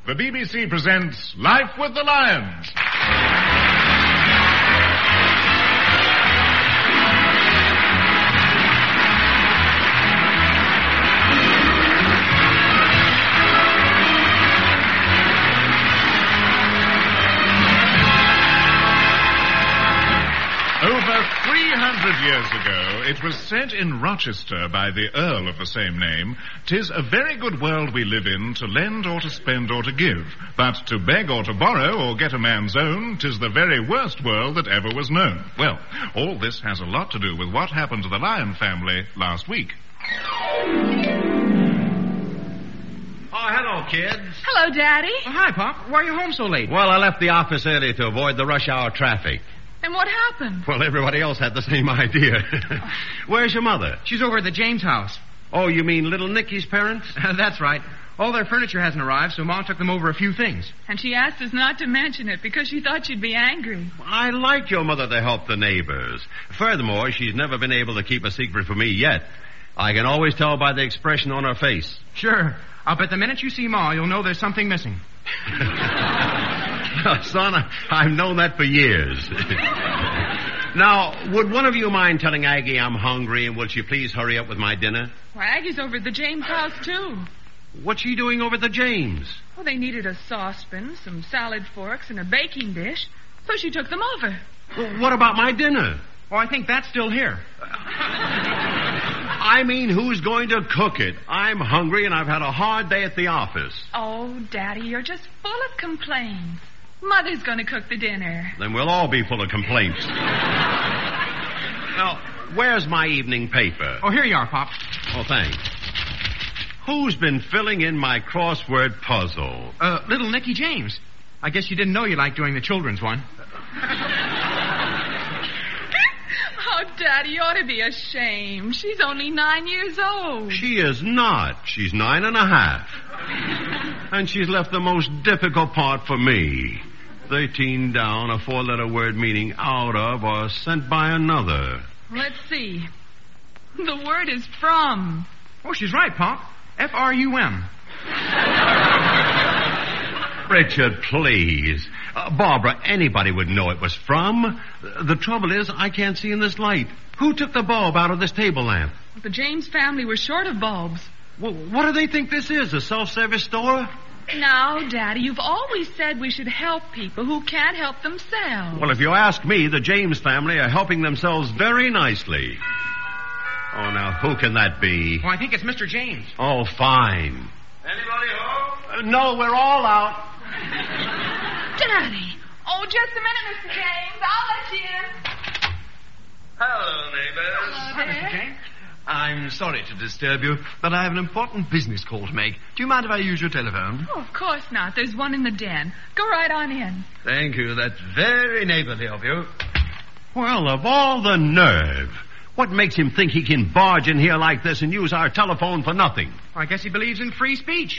the BBC presents Life with the Lions. Over 300 years ago, it was said in Rochester by the Earl of the same name, "'Tis a very good world we live in, to lend or to spend or to give. But to beg or to borrow or get a man's own, 'tis the very worst world that ever was known." Well, all this has a lot to do with what happened to the Lion family last week. Oh, hello, kids. Hello, Daddy. Oh, hi, Pop. Why are you home so late? Well, I left the office early to avoid the rush hour traffic. And what happened? Well, everybody else had the same idea. Where's your mother? She's over at the James house. Oh, you mean little Nicky's parents? That's right. All their furniture hasn't arrived, so Mom took them over a few things. And she asked us not to mention it because she thought you'd be angry. I like your mother to help the neighbors. Furthermore, she's never been able to keep a secret from me yet. I can always tell by the expression on her face. Sure. I'll bet the minute you see Ma, you'll know there's something missing. Son, I've known that for years. Now, would one of you mind telling Aggie I'm hungry, and will she please hurry up with my dinner? Well, Aggie's over at the James house, too. What's she doing over at the James? Well, they needed a saucepan, some salad forks, and a baking dish, so she took them over. Well, what about my dinner? Oh, I think that's still here. I mean, who's going to cook it? I'm hungry, and I've had a hard day at the office. Oh, Daddy, you're just full of complaints. Mother's going to cook the dinner. Then we'll all be full of complaints. Now, where's my evening paper? Oh, here you are, Pop. Oh, thanks. Who's been filling in my crossword puzzle? Little Nicky James. I guess you didn't know you liked doing the children's one. Oh, Daddy, you ought to be ashamed. She's only 9 years old. She is not. She's 9.5. And she's left the most difficult part for me. 13 down, a 4-letter word meaning out of or sent by another. Let's see. The word is from. Oh, she's right, Pop. F-R-U-M. Richard, please. Barbara, anybody would know it was from. The trouble is, I can't see in this light. Who took the bulb out of this table lamp? The James family were short of bulbs. Well, what do they think this is, a self-service store? Now, Daddy, you've always said we should help people who can't help themselves. Well, if you ask me, the James family are helping themselves very nicely. Oh, now, who can that be? Oh, I think it's Mr. James. Oh, fine. Anybody home? No, we're all out. Daddy! Oh, just a minute, Mr. James. I'll let you in. Hello, neighbors. Hi, Mr. James. I'm sorry to disturb you, but I have an important business call to make. Do you mind if I use your telephone? Oh, of course not. There's one in the den. Go right on in. Thank you. That's very neighborly of you. Well, of all the nerve. What makes him think he can barge in here like this and use our telephone for nothing? Well, I guess he believes in free speech.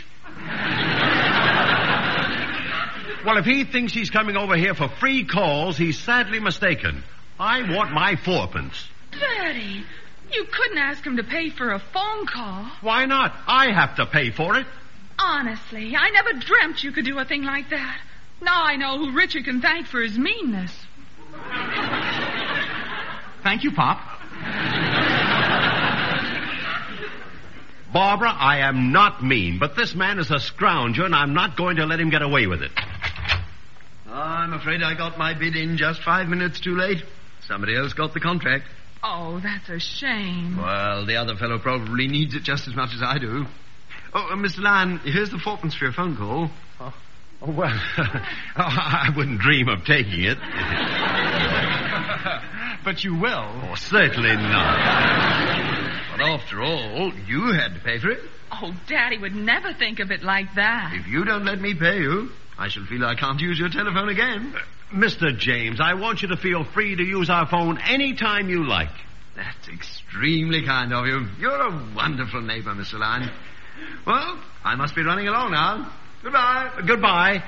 Well, if he thinks he's coming over here for free calls, he's sadly mistaken. I want my 4pence. Daddy, you couldn't ask him to pay for a phone call. Why not? I have to pay for it. Honestly, I never dreamt you could do a thing like that. Now I know who Richard can thank for his meanness. Thank you, Pop. Barbara, I am not mean, but this man is a scrounger, and I'm not going to let him get away with it. I'm afraid I got my bid in just 5 minutes too late. Somebody else got the contract. Oh, that's a shame. Well, the other fellow probably needs it just as much as I do. Oh, Mr. Lyon, here's the 4pence for your phone call. Oh, well, I wouldn't dream of taking it. But you will. Oh, certainly not. But after all, you had to pay for it. Oh, Daddy would never think of it like that. If you don't let me pay you, I shall feel I can't use your telephone again. Mr. James, I want you to feel free to use our phone any time you like. That's extremely kind of you. You're a wonderful neighbor, Mr. Lyon. Well, I must be running along now. Goodbye. Goodbye.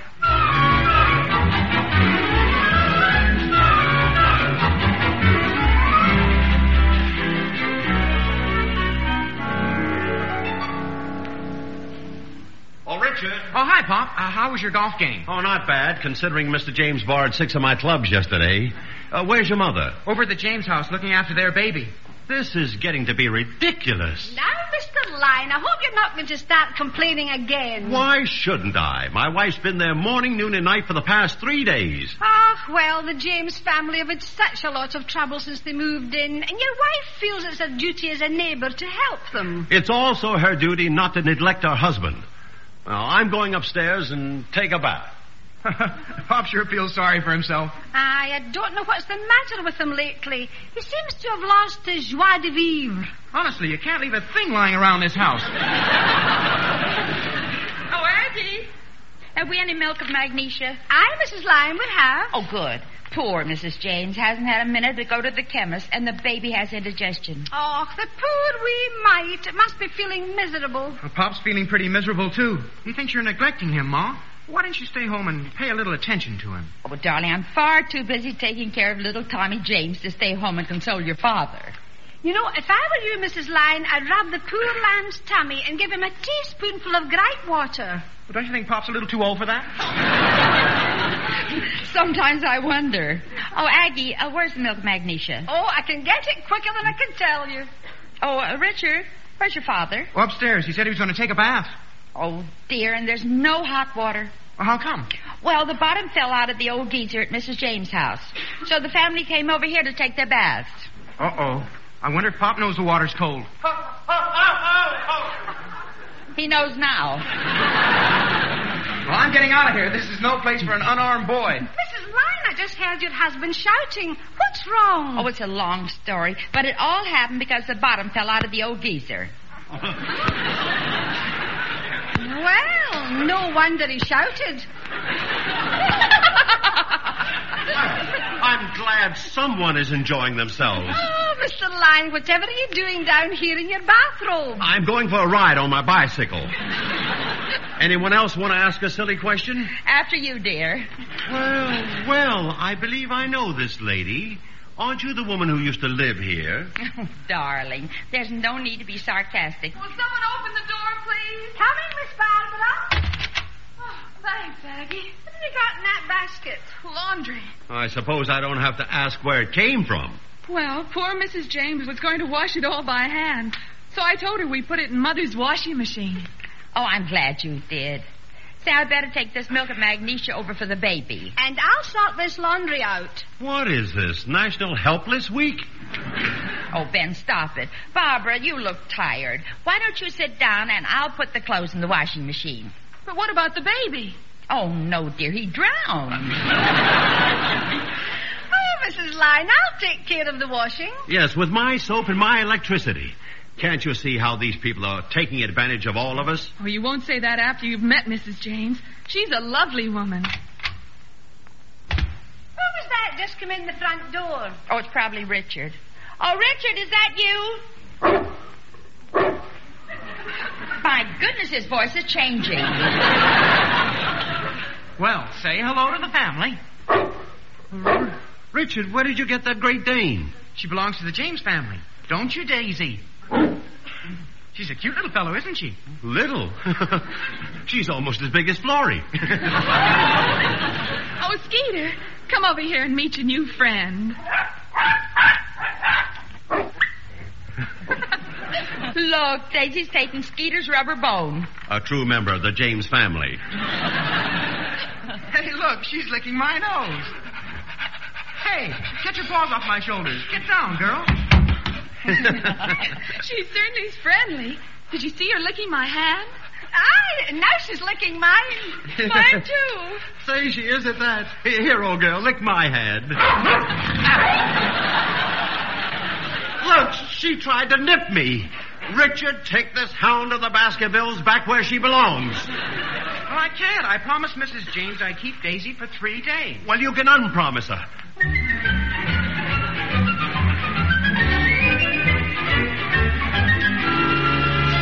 Richard. Oh, hi, Pop. How was your golf game? Oh, not bad, considering Mr. James borrowed 6 of my clubs yesterday. Where's your mother? Over at the James house looking after their baby. This is getting to be ridiculous. Now, Mr. Lyon, I hope you're not going to start complaining again. Why shouldn't I? My wife's been there morning, noon, and night for the past 3 days. Ah, well, the James family have had such a lot of trouble since they moved in, and your wife feels it's her duty as a neighbor to help them. It's also her duty not to neglect her husband. Well, I'm going upstairs and take a bath. Pop sure feels sorry for himself. I don't know what's the matter with him lately. He seems to have lost his joie de vivre. Honestly, you can't leave a thing lying around this house. Oh, Aggie, have we any milk of magnesia? Aye, Mrs. Lyon, we have. Oh, good. Poor Mrs. James hasn't had a minute to go to the chemist, and the baby has indigestion. Oh, the poor wee mite. It must be feeling miserable. Well, Pop's feeling pretty miserable, too. He thinks you're neglecting him, Ma. Why don't you stay home and pay a little attention to him? Oh, but darling, I'm far too busy taking care of little Tommy James to stay home and console your father. You know, if I were you, Mrs. Lyon, I'd rub the poor lamb's tummy and give him a teaspoonful of gripe water. Well, don't you think Pop's a little too old for that? Sometimes I wonder. Oh, Aggie, where's the milk of magnesia? Oh, I can get it quicker than I can tell you. Oh, Richard, where's your father? Oh, upstairs. He said he was going to take a bath. Oh, dear, and there's no hot water. Well, how come? Well, the bottom fell out of the old geyser at Mrs. James' house. So the family came over here to take their baths. Uh-oh. I wonder if Pop knows the water's cold. He knows now. Well, I'm getting out of here. This is no place for an unarmed boy. Mrs. Lyon, I just heard your husband shouting. What's wrong? Oh, it's a long story, but it all happened because the bottom fell out of the old geyser. Well, no wonder he shouted. I'm glad someone is enjoying themselves. Oh, Mr. Lyon, whatever are you doing down here in your bathrobe? I'm going for a ride on my bicycle. Anyone else want to ask a silly question? After you, dear. Well, I believe I know this lady. Aren't you the woman who used to live here? Oh, darling, there's no need to be sarcastic. Will someone open the door, please? Coming, Miss Barbara. Oh, thanks, Aggie. What have you got in that basket? Laundry. I suppose I don't have to ask where it came from. Well, poor Mrs. James was going to wash it all by hand. So I told her we put it in Mother's washing machine. Oh, I'm glad you did. Say, I'd better take this milk of magnesia over for the baby. And I'll sort this laundry out. What is this, National Helpless Week? Oh, Ben, stop it. Barbara, you look tired. Why don't you sit down and I'll put the clothes in the washing machine? But what about the baby? Oh, no, dear, he drowned. Oh, Mrs. Lyon, I'll take care of the washing. Yes, with my soap and my electricity. Can't you see how these people are taking advantage of all of us? Oh, you won't say that after you've met Mrs. James. She's a lovely woman. Who was that just come in the front door? Oh, it's probably Richard. Oh, Richard, is that you? My goodness, his voice is changing. Well, say hello to the family. Richard, where did you get that Great Dane? She belongs to the James family. Don't you, Daisy? She's a cute little fellow, isn't she? Little? She's almost as big as Florrie. Oh, Skeeter, come over here and meet your new friend. Look, Daisy's taking Skeeter's rubber bone. A true member of the James family. Hey, look, she's licking my nose. Hey, get your paws off my shoulders. Get down, girl. She certainly is friendly. Did you see her licking my hand? Aye, and now she's licking mine. Mine, too. Say she is at that. Here, old girl, lick my hand. Look, she tried to nip me. Richard, take this hound of the Baskervilles back where she belongs. Well, I can't. I promised Mrs. James I'd keep Daisy for 3 days. Well, you can unpromise her.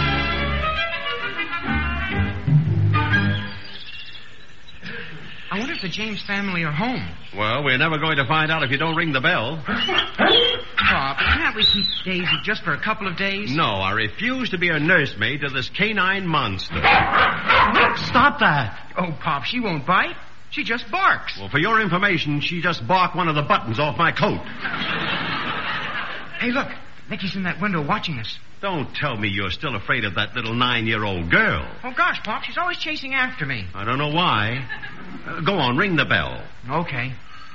I wonder if the James family are home. Well, we're never going to find out if you don't ring the bell. Pop, can't we keep Daisy just for a couple of days? No, I refuse to be a nursemaid to this canine monster. Stop that. Oh, Pop, she won't bite. She just barks. Well, for your information, she just barked one of the buttons off my coat. Hey, look. Nicky's in that window watching us. Don't tell me you're still afraid of that little 9-year-old girl. Oh, gosh, Pop, she's always chasing after me. I don't know why. Go on, ring the bell. Okay.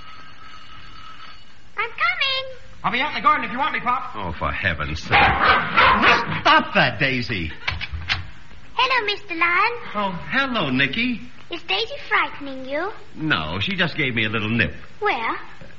I'm coming. I'll be out in the garden if you want me, Pop. Oh, for heaven's sake. Stop that, Daisy. Hello, Mr. Lion. Oh, hello, Nicky. Is Daisy frightening you? No, she just gave me a little nip. Where?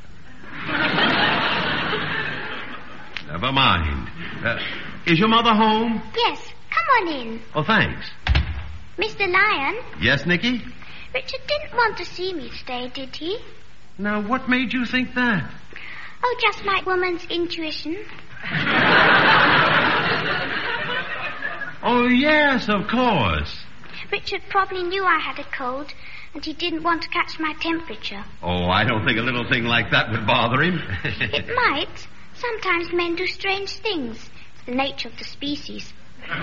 Never mind. Is your mother home? Yes, come on in. Oh, thanks. Mr. Lion, Yes, Nicky? Richard didn't want to see me today, did he? Now, what made you think that? Oh, just my woman's intuition. Oh, yes, of course. Richard probably knew I had a cold, and he didn't want to catch my temperature. Oh, I don't think a little thing like that would bother him. It might. Sometimes men do strange things. It's the nature of the species.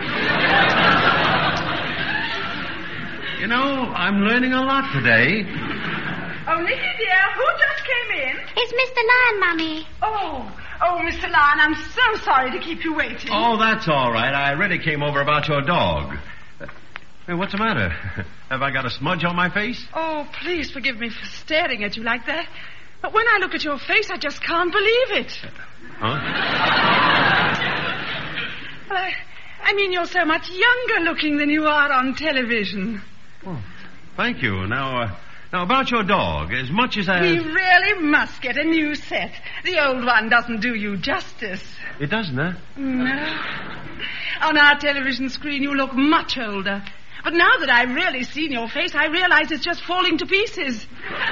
You know, I'm learning a lot today. Oh, Nicky, dear, who just came in? It's Mr. Lion, Mummy. Oh, Mr. Lion, I'm so sorry to keep you waiting. Oh, that's all right. I really came over about your dog. Hey, what's the matter? Have I got a smudge on my face? Oh, please forgive me for staring at you like that. But when I look at your face, I just can't believe it. Huh? Well, I mean, you're so much younger looking than you are on television. Oh, thank you. Now, about your dog, as much as I... We really must get a new set. The old one doesn't do you justice. It doesn't, huh? No. On our television screen, you look much older. But now that I've really seen your face, I realize it's just falling to pieces.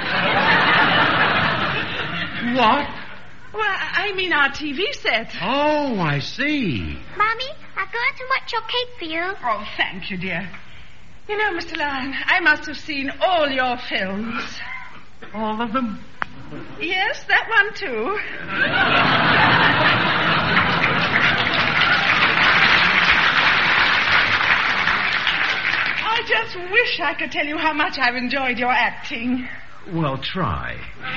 What? Well, I mean our TV set. Oh, I see. Mommy, I'll go out and watch your cake for you. Oh, thank you, dear. You know, Mr. Lion, I must have seen all your films. All of them? Yes, that one, too. I just wish I could tell you how much I've enjoyed your acting. Well, try.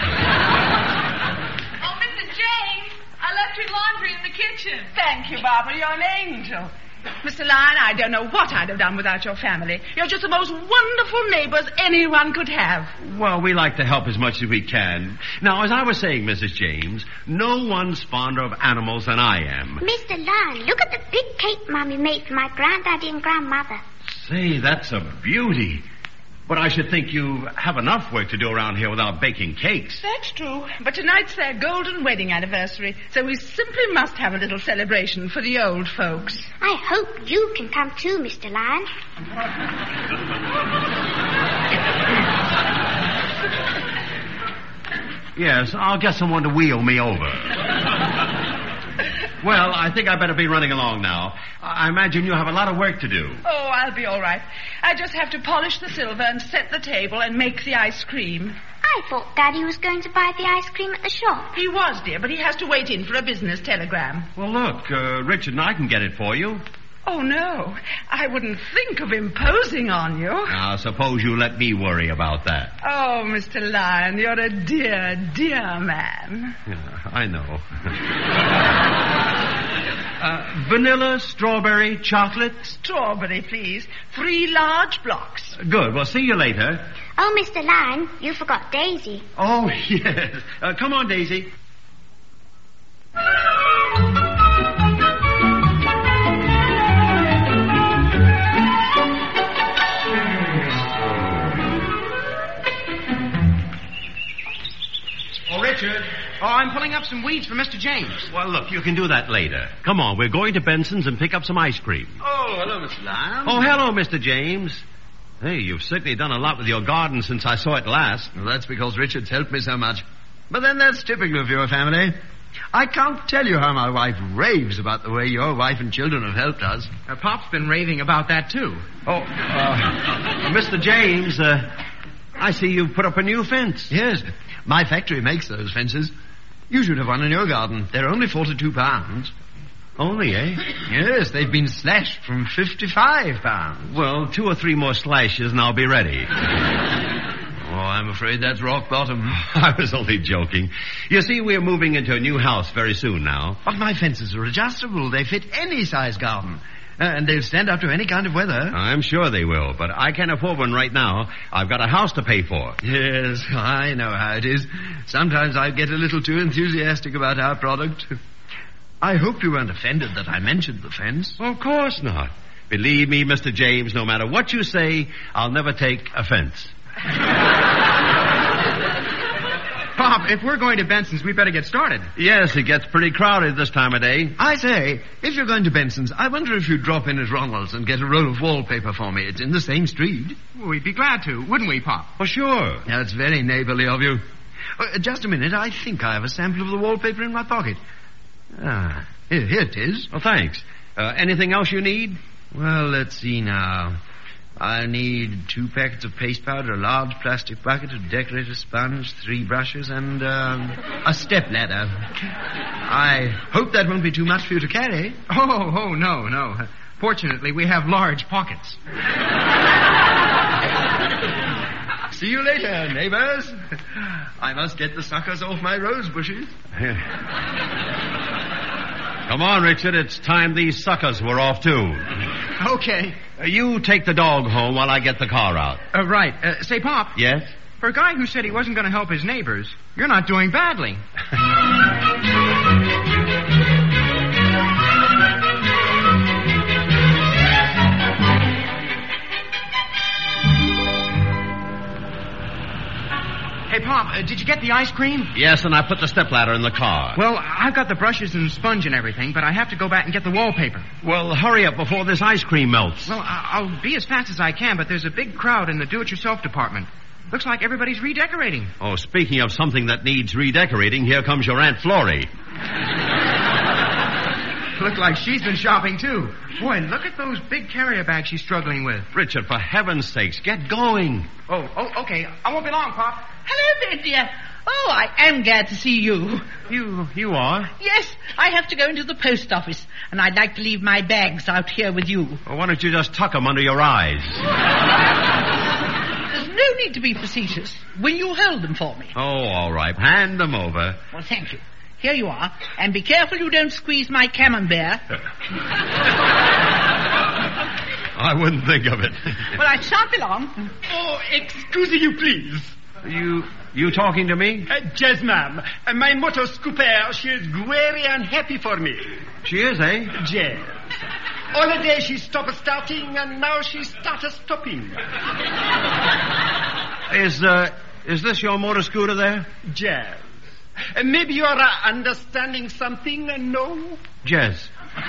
Oh, Mrs. James, I left your laundry in the kitchen. Thank you, Barbara. You're an angel. Mr. Lion, I don't know what I'd have done without your family. You're just the most wonderful neighbors anyone could have. Well, we like to help as much as we can. Now, as I was saying, Mrs. James, no one's fonder of animals than I am. Mr. Lion, look at the big cake Mommy made for my granddaddy and grandmother. Say, that's a beauty. But I should think you have enough work to do around here without baking cakes. That's true. But tonight's their golden wedding anniversary, so we simply must have a little celebration for the old folks. I hope you can come too, Mr. Lion. Yes, I'll get someone to wheel me over. Well, I think I better be running along now. I imagine you have a lot of work to do. Oh, I'll be all right. I just have to polish the silver and set the table and make the ice cream. I thought Daddy was going to buy the ice cream at the shop. He was, dear, but he has to wait in for a business telegram. Well, look, Richard and I can get it for you. Oh, no. I wouldn't think of imposing on you. Now, suppose you let me worry about that. Oh, Mr. Lion, you're a dear, dear man. Yeah, I know. Vanilla, strawberry, chocolate? Strawberry, please. 3 large blocks. Good. Well, see you later. Oh, Mr. Lion, you forgot Daisy. Oh, yes. Come on, Daisy. Oh, Richard. Oh, I'm pulling up some weeds for Mr. James. Well, look, you can do that later. Come on, we're going to Benson's and pick up some ice cream. Oh, hello, Mr. Lion. Oh, hello, Mr. James. Hey, you've certainly done a lot with your garden since I saw it last. Well, that's because Richard's helped me so much. But then that's typical of your family. I can't tell you how my wife raves about the way your wife and children have helped us. Pop's been raving about that, too. Oh, Mr. James, I see you've put up a new fence. Yes, my factory makes those fences. You should have one in your garden. They're only £42. Only, eh? Yes, they've been slashed from £55. Well, 2 or 3 more slashes and I'll be ready. Oh, I'm afraid that's rock bottom. I was only joking. You see, we're moving into a new house very soon now. But my fences are adjustable. They fit any size garden. And they'll stand up to any kind of weather. I'm sure they will, but I can't afford one right now. I've got a house to pay for. Yes, I know how it is. Sometimes I get a little too enthusiastic about our product. I hope you weren't offended that I mentioned the fence. Of course not. Believe me, Mr. James, no matter what you say, I'll never take offense. Pop, if we're going to Benson's, we better get started. Yes, it gets pretty crowded this time of day. I say, if you're going to Benson's, I wonder if you'd drop in at Ronald's and get a roll of wallpaper for me. It's in the same street. Well, we'd be glad to, wouldn't we, Pop? For sure. That's very neighborly of you. Just a minute. I think I have a sample of the wallpaper in my pocket. Ah, here it is. Oh, thanks. Anything else you need? Well, let's see now. I'll need 2 packets of paste powder, a large plastic bucket, a decorator sponge, 3 brushes, and a step ladder. I hope that won't be too much for you to carry. Oh, no. Fortunately, we have large pockets. See you later, neighbors. I must get the suckers off my rose bushes. Come on, Richard. It's time these suckers were off, too. Okay. You take the dog home while I get the car out. Right. Say, Pop. Yes? For a guy who said he wasn't going to help his neighbors, you're not doing badly. Hey, Pop, did you get the ice cream? Yes, and I put the stepladder in the car. Well, I've got the brushes and sponge and everything, but I have to go back and get the wallpaper. Well, hurry up before this ice cream melts. Well, I'll be as fast as I can, but there's a big crowd in the do-it-yourself department. Looks like everybody's redecorating. Oh, speaking of something that needs redecorating, here comes your Aunt Florrie. Look like she's been shopping, too. Boy, look at those big carrier bags she's struggling with. Richard, for heaven's sakes, get going. Oh, okay. I won't be long, Pop. Hello there, dear. Oh, I am glad to see you. You are? Yes, I have to go into the post office, and I'd like to leave my bags out here with you. Well, why don't you just tuck them under your eyes? There's no need to be facetious. Will you hold them for me? Oh, all right. Hand them over. Well, thank you. Here you are. And be careful you don't squeeze my camembert. I wouldn't think of it. Well, I shan't be long. Oh, excuse you, please. You talking to me? Yes, ma'am. My motor scooper, she is very unhappy for me. She is, eh? Yes. All the day she stopped starting, and now she started stopping. Is this your motor scooter there? Yes. Maybe you are understanding something, no? Jez.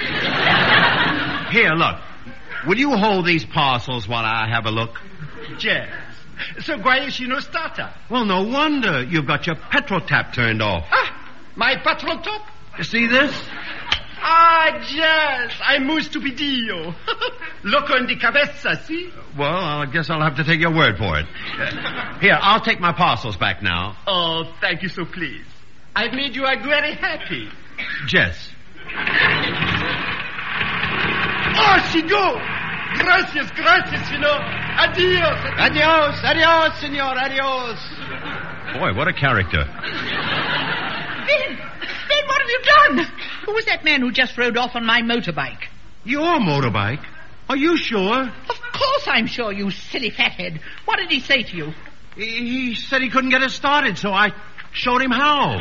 Here, look. Will you hold these parcels while I have a look? Yes. So why is she no starter? Well, no wonder. You've got your petrol tap turned off. Ah, my petrol top? You see this? Yes. I'm muy stupidio. Loco en di cabeza, see? Well, I guess I'll have to take your word for it. Here, I'll take my parcels back now. Oh, thank you so please. I've made you very happy. Jess. Oh, she go! Gracias, senor. Adios, senor, adios. Boy, what a character. Ben, what have you done? Who was that man who just rode off on my motorbike? Your motorbike? Are you sure? Of course I'm sure, you silly fathead. What did he say to you? He said he couldn't get it started, so I showed him how.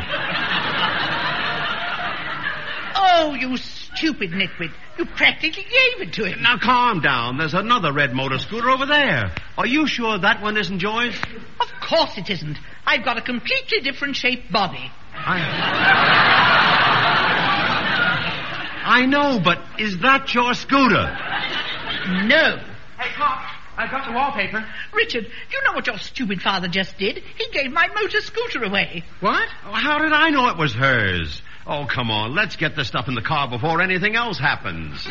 Oh, you stupid nitwit. You practically gave it to him. Now, calm down. There's another red motor scooter over there. Are you sure that one isn't yours? Of course it isn't. I've got a completely different shaped body. I know, but is that your scooter? No. Hey, Pop, I've got the wallpaper. Richard, you know what your stupid father just did? He gave my motor scooter away. What? Oh, how did I know it was hers? Oh, come on. Let's get the stuff in the car before anything else happens.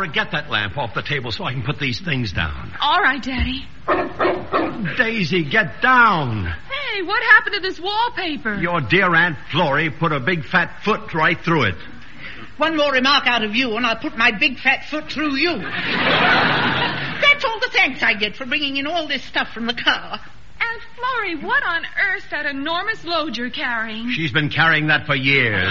Barbara, get that lamp off the table so I can put these things down. All right, Daddy. Daisy, get down. Hey, what happened to this wallpaper? Your dear Aunt Florrie put a big fat foot right through it. One more remark out of you, and I'll put my big fat foot through you. That's all the thanks I get for bringing in all this stuff from the car. Aunt Florrie, what on earth's that enormous load you're carrying? She's been carrying that for years.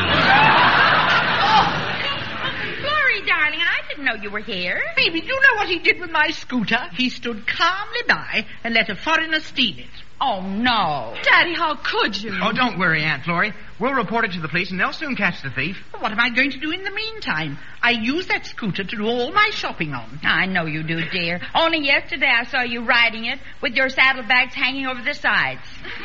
Florrie, darling, I didn't know you were here. Baby, do you know what he did with my scooter? He stood calmly by and let a foreigner steal it. Oh, no. Daddy, how could you? Oh, don't worry, Aunt Florrie. We'll report it to the police, and they'll soon catch the thief. What am I going to do in the meantime? I use that scooter to do all my shopping on. I know you do, dear. Only yesterday I saw you riding it with your saddlebags hanging over the sides.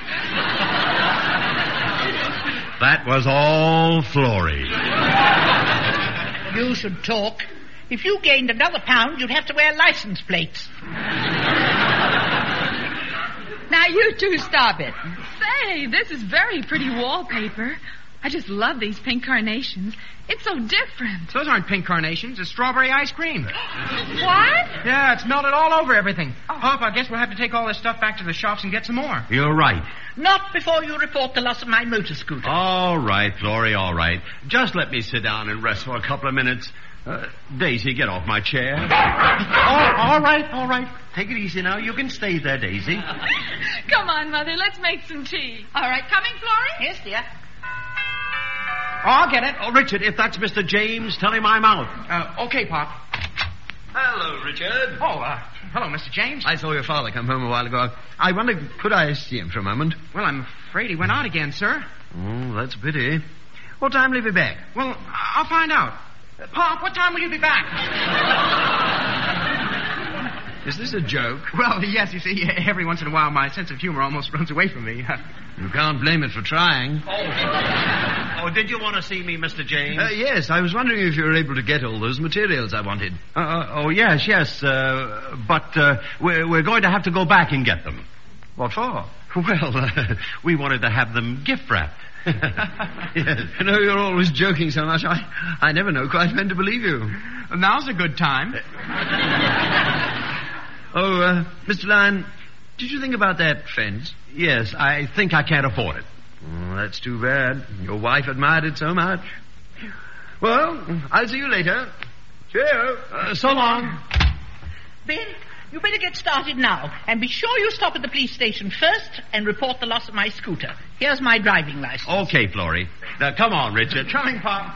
That was all Florrie. You should talk. If you gained another pound, you'd have to wear license plates. Now, you two stop it. Say, this is very pretty wallpaper. I just love these pink carnations. It's so different. Those aren't pink carnations. It's strawberry ice cream. What? Yeah, it's melted all over everything. Pop, I guess we'll have to take all this stuff back to the shops and get some more. You're right. Not before you report the loss of my motor scooter. All right, Florrie, all right. Just let me sit down and rest for a couple of minutes. Daisy, get off my chair. All right. Take it easy now. You can stay there, Daisy. Come on, Mother. Let's make some tea. All right, coming, Florrie? Yes, dear. I'll get it. Oh, Richard, if that's Mr. James, tell him I'm out. Okay, Pop. Hello, Richard. Hello, Mr. James. I saw your father come home a while ago. I wonder, could I see him for a moment? Well, I'm afraid he went out again, sir. Oh, that's a pity. What time will he be back? Well, I'll find out. Pop, what time will you be back? Is this a joke? Well, yes, you see, every once in a while my sense of humor almost runs away from me. You can't blame it for trying. Oh, did you want to see me, Mr. James? Yes, I was wondering if you were able to get all those materials I wanted. Yes. But we're going to have to go back and get them. What for? Well, we wanted to have them gift wrapped. Yes. You know, you're always joking so much. I never know quite when to believe you. Now's a good time. Mr. Lyon, did you think about that fence? Yes, I think I can't afford it. Oh, that's too bad. Your wife admired it so much. Well, I'll see you later. Cheerio. So long. Ben, you better get started now. And be sure you stop at the police station first and report the loss of my scooter. Here's my driving license. Okay, Florrie. Now, come on, Richard. Coming, Pop.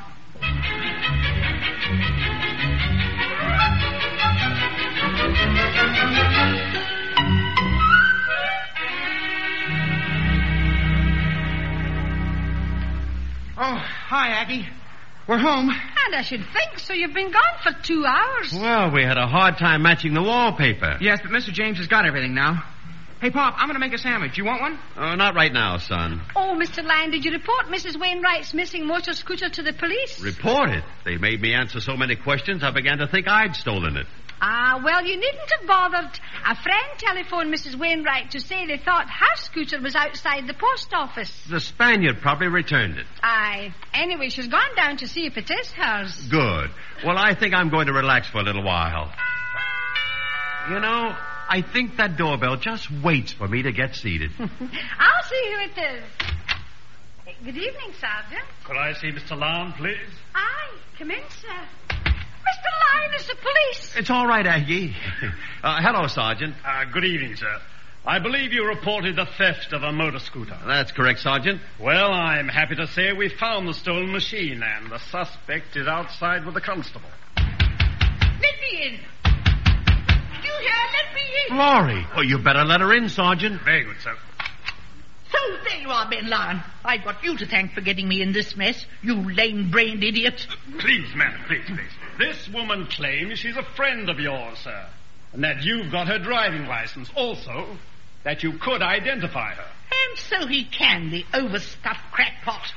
Oh, hi, Aggie. We're home. And I should think so. You've been gone for 2 hours. Well, we had a hard time matching the wallpaper. Yes, but Mr. James has got everything now. Hey, Pop, I'm going to make a sandwich. You want one? Not right now, son. Oh, Mr. Lyon, did you report Mrs. Wainwright's missing motor scooter to the police? Report it? They made me answer so many questions, I began to think I'd stolen it. Well, you needn't have bothered. A friend telephoned Mrs. Wainwright to say they thought her scooter was outside the post office. The Spaniard probably returned it. Anyway, she's gone down to see if it is hers. Good. Well, I think I'm going to relax for a little while. You know, I think that doorbell just waits for me to get seated. I'll see who it is. Good evening, Sergeant. Could I see Mr. Lyon, please? Aye, come in, sir. Mr. Lyon, it's the police. It's all right, Aggie. Hello, Sergeant. Good evening, sir. I believe you reported the theft of a motor scooter. That's correct, Sergeant. Well, I'm happy to say we found the stolen machine, and the suspect is outside with the constable. Let me in. You here? Let me in. Florrie. Oh, you better let her in, Sergeant. Very good, sir. So there you are, Ben Lyon. I've got you to thank for getting me in this mess, you lame-brained idiot. Please, madam, please. This woman claims she's a friend of yours, sir, and that you've got her driving license. Also, that you could identify her. And so he can, the overstuffed crackpot.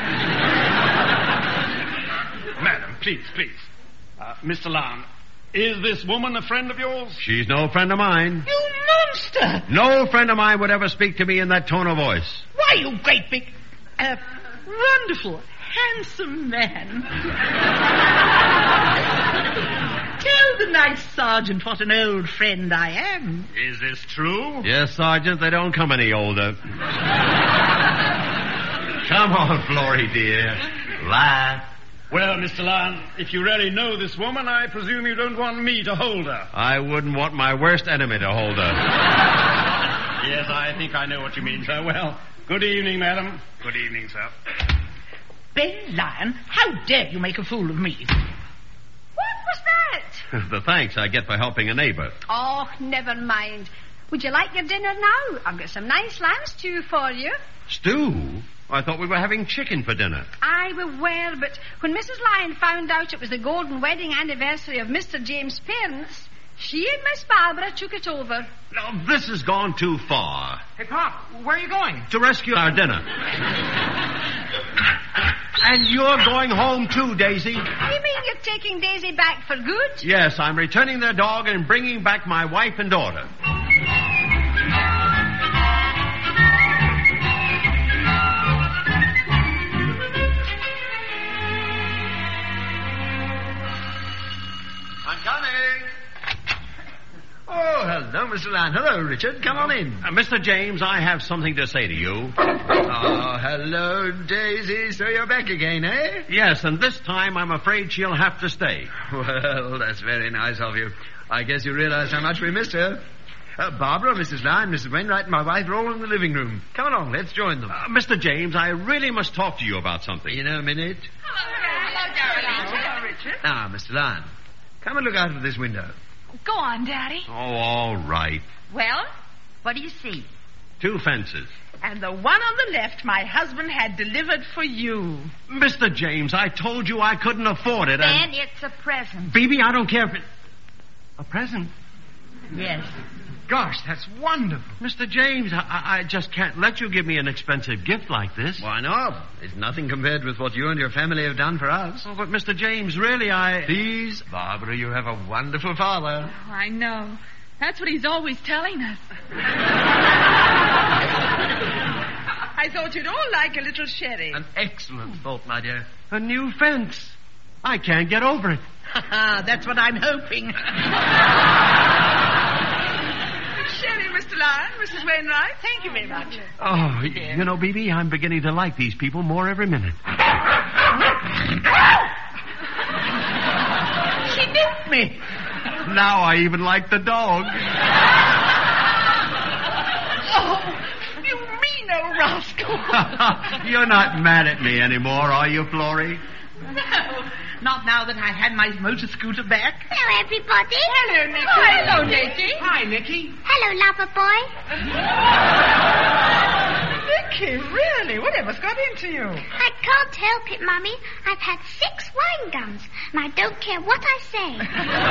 Madam, please. Mr. Lyon, is this woman a friend of yours? She's no friend of mine. You monster! No friend of mine would ever speak to me in that tone of voice. Why, you great big... wonderful, handsome man. Tell nice, Sergeant. What an old friend I am. Is this true? Yes, Sergeant, they don't come any older. Come on, Florrie, dear. Laugh. Well, Mr. Lyon, if you really know this woman, I presume you don't want me to hold her. I wouldn't want my worst enemy to hold her. Yes, I think I know what you mean, sir. Well, good evening, madam. Good evening, sir. Ben Lyon, how dare you make a fool of me? What was that? The thanks I get for helping a neighbor. Oh, never mind. Would you like your dinner now? I've got some nice lamb stew for you. Stew? I thought we were having chicken for dinner. I were, but when Mrs. Lyon found out it was the golden wedding anniversary of Mr. James' parents, she and Miss Barbara took it over. Now, this has gone too far. Hey, Pop, where are you going? To rescue our dinner. And you're going home too, Daisy. You mean you're taking Daisy back for good? Yes, I'm returning their dog and bringing back my wife and daughter. I'm coming. Oh, hello, Mr. Lyon. Hello, Richard. Come on in. Mr. James, I have something to say to you. Oh, hello, Daisy. So you're back again, eh? Yes, and this time I'm afraid she'll have to stay. Well, that's very nice of you. I guess you realize how much we missed her. Barbara, Mrs. Lyon, Mrs. Wainwright, and my wife are all in the living room. Come along, let's join them. Mr. James, I really must talk to you about something. In a minute. Hello, darling. Hello, Richard. Now, Mr. Lyon, come and look out of this window. Go on, Daddy. Oh, all right. Well, what do you see? 2 fences. And the one on the left my husband had delivered for you. Mr. James, I told you I couldn't afford it. Ben, it's a present. Phoebe, I don't care if it... A present? Yes. Gosh, that's wonderful. Mr. James, I just can't let you give me an expensive gift like this. Why not? It's nothing compared with what you and your family have done for us. Oh, but Mr. James, really, Please, Barbara, you have a wonderful father. Oh, I know. That's what he's always telling us. I thought you'd all like a little sherry. An excellent thought, my dear. A new fence. I can't get over it. That's what I'm hoping. Sherry, Mr. Lyon, Mrs. Wainwright. Thank you very much. Oh, you know, Bebe, I'm beginning to like these people more every minute. She nipped me. Now I even like the dog. Oh, you mean old rascal. You're not mad at me anymore, are you, Florrie? No, not now that I've had my motor scooter back. Hello, everybody. Hello, Nicky. Oh, hello, Nicky. Hi, Nicky. Hello, lover boy. Nicky, really? Whatever's got into you? I can't help it, Mummy. I've had 6 wine gums, and I don't care what I say.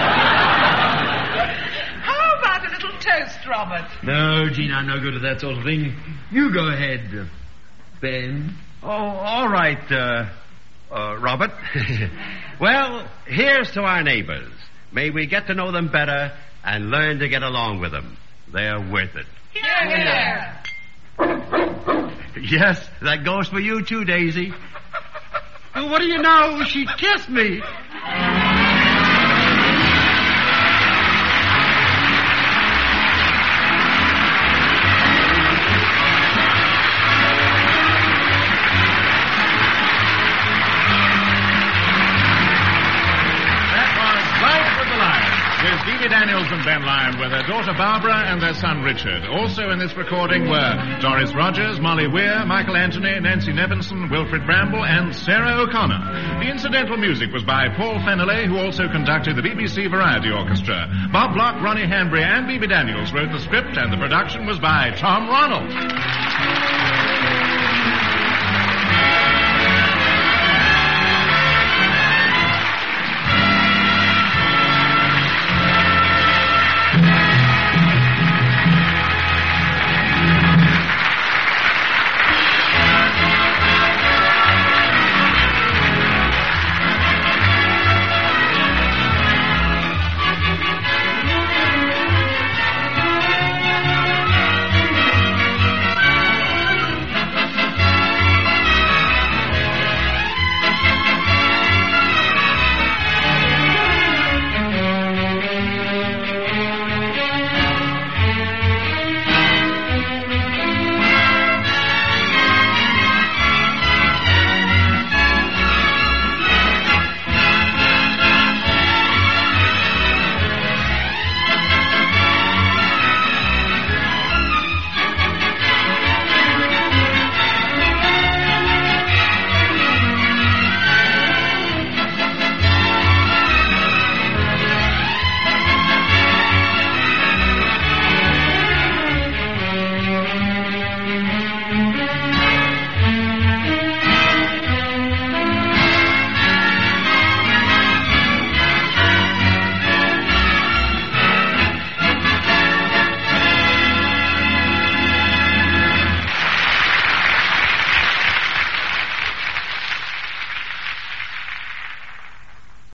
How about a little toast, Robert? No, Gene, I'm no good at that sort of thing. You go ahead, Ben. Oh, all right, Robert. Well, here's to our neighbors. May we get to know them better and learn to get along with them. They're worth it. Here. Yes, that goes for you too, Daisy. Well, what do you know? She kissed me. With Phoebe Daniels and Ben Lyon, with their daughter Barbara and their son Richard. Also in this recording were Doris Rogers, Molly Weir, Michael Anthony, Nancy Nevinson, Wilfred Bramble, and Sarah O'Connor. The incidental music was by Paul Fennelly, who also conducted the BBC Variety Orchestra. Bob Block, Ronnie Hanbury, and Phoebe Daniels wrote the script, and the production was by Tom Ronald.